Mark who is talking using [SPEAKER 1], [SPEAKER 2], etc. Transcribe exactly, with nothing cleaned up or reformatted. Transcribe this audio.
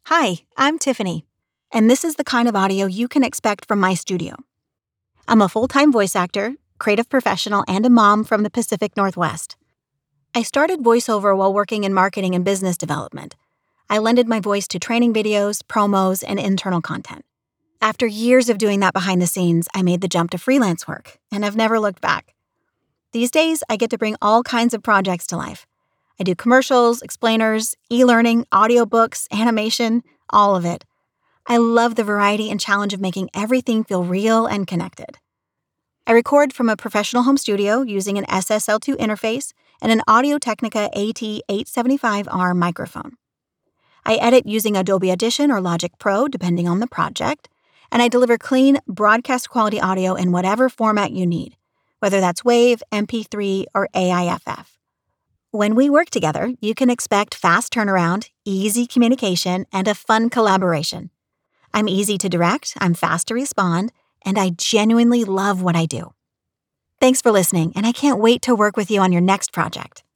[SPEAKER 1] Hi, I'm Tiffany, and this is the kind of audio you can expect from my studio. I'm a full-time voice actor, creative professional, and a mom from the Pacific Northwest. I started voiceover while working in marketing and business development. I lended my voice to training videos, promos, and internal content. After years of doing that behind the scenes, I made the jump to freelance work, and I've never looked back. These days, I get to bring all kinds of projects to life. I do commercials, explainers, e-learning, audiobooks, animation, all of it. I love the variety and challenge of making everything feel real and connected. I record from a professional home studio using an S S L two interface and an Audio-Technica A T eight seventy-five R microphone. I edit using Adobe Audition or Logic Pro, depending on the project, and I deliver clean, broadcast-quality audio in whatever format you need, whether that's WAV, M P three, or A I F F. When we work together, you can expect fast turnaround, easy communication, and a fun collaboration. I'm easy to direct, I'm fast to respond, and I genuinely love what I do. Thanks for listening, and I can't wait to work with you on your next project.